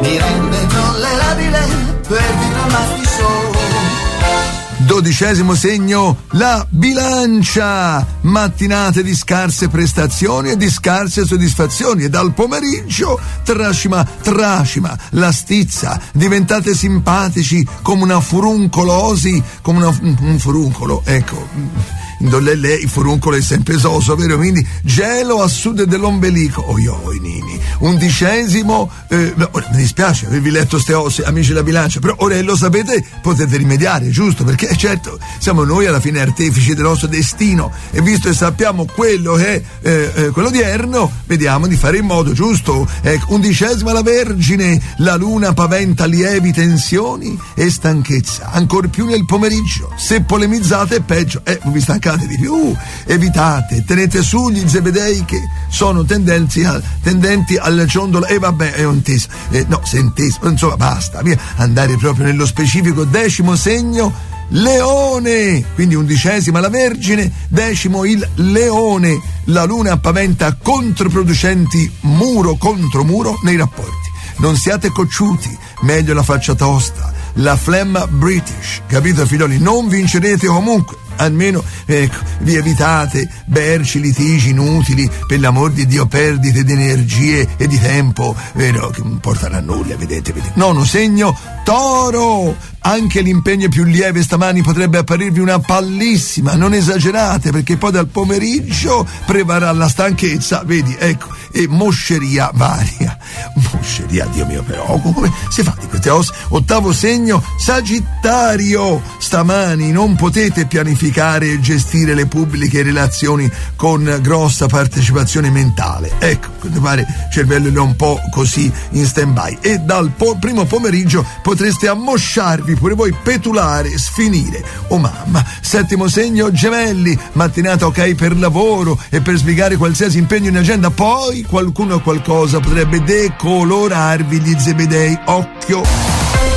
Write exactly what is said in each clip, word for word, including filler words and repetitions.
mi rende tollerabile per dirmati solo. Dodicesimo segno, la bilancia. Mattinate di scarse prestazioni e di scarse soddisfazioni, e dal pomeriggio trascima, trascima la stizza. Diventate simpatici come una furuncolosi, come una, un furuncolo, ecco. Indollelle, il furuncolo è sempre soso, vero? Quindi gelo a sud dell'ombelico. Oi oi nini. Undicesimo, eh, no, mi dispiace avervi letto ste osse, amici della bilancia, però ora lo sapete, potete rimediare, giusto? Perché certo, siamo noi alla fine artefici del nostro destino, e visto che sappiamo quello che è eh, eh, quello odierno, vediamo di fare in modo giusto. Ecco, undicesima la Vergine, la luna paventa lievi tensioni e stanchezza, ancor più nel pomeriggio. Se polemizzate è peggio, eh, vi stancate di più. Evitate, tenete su gli zebedei che sono tendenti, a, tendenti al ciondolo. E eh, vabbè, è un tes, eh, no, sentesimo, insomma, basta, via, andare proprio nello specifico. Decimo segno, Leone, quindi undicesima la Vergine, decimo il Leone, la luna paventa controproducenti muro contro muro nei rapporti. Non siate cocciuti, meglio la faccia tosta, la flemma British, capito figlioli? Non vincerete comunque. Almeno ecco, vi evitate berci, litigi inutili, per l'amor di Dio, perdite di energie e di tempo, vero, che non portano a nulla, vedete, vedete. Nono segno, Toro. Anche l'impegno più lieve stamani potrebbe apparirvi una pallissima, non esagerate, perché poi dal pomeriggio prevarrà la stanchezza, vedi, ecco, e mosceria varia. Mosceria, Dio mio, però come si fa di queste ossa? Ottavo segno, Sagittario. Stamani non potete pianificare e gestire le pubbliche relazioni con grossa partecipazione mentale, ecco, quando pare il cervello è un po' così in stand by, e dal po- primo pomeriggio potreste ammosciarvi pure voi, petulare, sfinire. Oh mamma. Settimo segno, Gemelli. Mattinata ok per lavoro e per sbrigare qualsiasi impegno in agenda, poi qualcuno o qualcosa potrebbe decolorarvi gli zebedei, occhio.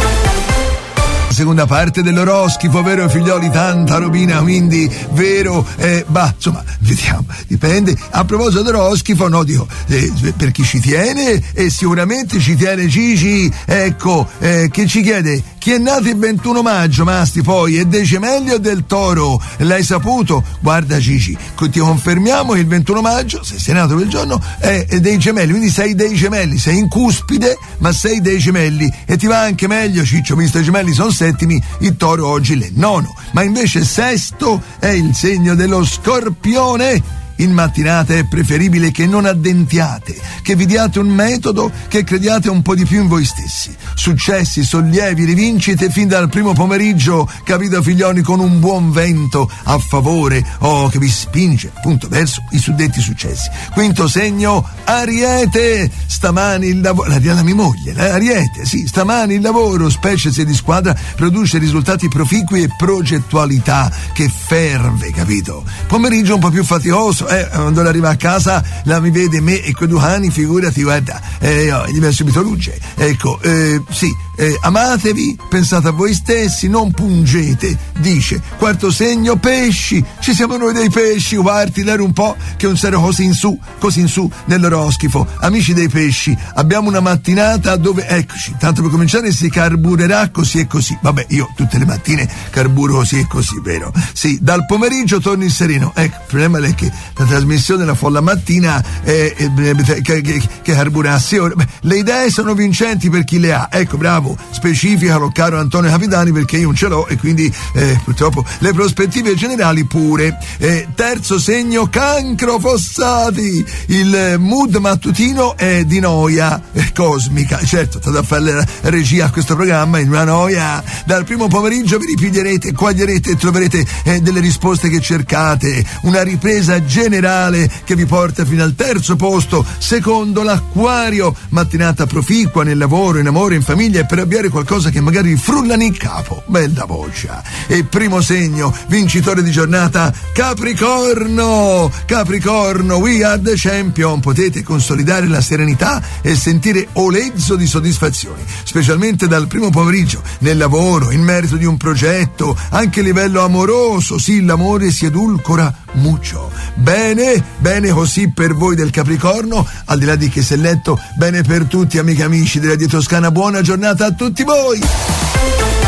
Seconda parte dell'oroscopo, vero figlioli, tanta robina, quindi vero, eh, bah, insomma, vediamo, dipende. A proposito dell'oroscopo, no, dico, eh, per chi ci tiene, e sicuramente ci tiene Gigi, ecco, eh, che ci chiede, chi è nato il ventuno maggio, Masti, poi, è dei Gemelli o del Toro? L'hai saputo? Guarda Gigi, ti confermiamo che il ventuno maggio, se sei nato quel giorno, è, è dei Gemelli, quindi sei dei Gemelli, sei in cuspide, ma sei dei Gemelli, e ti va anche meglio, Ciccio, visto i Gemelli sono settimi, il Toro oggi l'è nono, ma invece sesto è il segno dello Scorpione. In mattinata è preferibile che non addentiate, che vi diate un metodo, che crediate un po' di più in voi stessi. Successi, sollievi, rivincite fin dal primo pomeriggio, capito figlioli, con un buon vento a favore, oh, che vi spinge appunto verso i suddetti successi. Quinto segno, Ariete. Stamani il lavoro, la mia moglie, Ariete, sì, stamani il lavoro, specie se di squadra, produce risultati proficui e progettualità che ferve, capito? Pomeriggio un po' più faticoso. Eh, quando arriva a casa la mi vede me e quei due anni, figurati, guarda, eh, oh, gli viene subito luce, ecco, eh, sì, eh, amatevi, pensate a voi stessi, non pungete, dice. Quarto segno, pesci, ci siamo noi dei pesci, guardi, l'era un po' che non sarò così in su, così in su nell'oroscopo. Amici dei pesci, abbiamo una mattinata dove, eccoci, tanto per cominciare si carburerà così e così, vabbè, io tutte le mattine carburo così e così, vero? Sì, dal pomeriggio torni sereno, ecco, il problema è che la trasmissione La Folla Mattina è, è, è, che, che, che carburazione. Beh, le idee sono vincenti per chi le ha, ecco, bravo, specificalo caro Antonio Capitani, perché io non ce l'ho e quindi eh, purtroppo le prospettive generali pure. Eh, terzo segno, Cancro, Fossati, il mood mattutino è di noia eh, cosmica, certo, state a fare la regia a questo programma in una noia. Dal primo pomeriggio vi ripiglierete, coglierete e troverete eh, delle risposte che cercate, una ripresa generale che vi porta fino al terzo posto. Secondo l'Acquario, mattinata proficua nel lavoro, in amore, in famiglia, e per avviare qualcosa che magari vi frulla in capo, bella voce. E primo segno vincitore di giornata, Capricorno. Capricorno, we are the champion. Potete consolidare la serenità e sentire olezzo di soddisfazioni, specialmente dal primo pomeriggio, nel lavoro, in merito di un progetto, anche a livello amoroso. Sì, l'amore si edulcora mucho. Bene, bene così per voi del Capricorno, al di là di che se letto, bene per tutti, amiche e amici della Radio Toscana, buona giornata a tutti voi.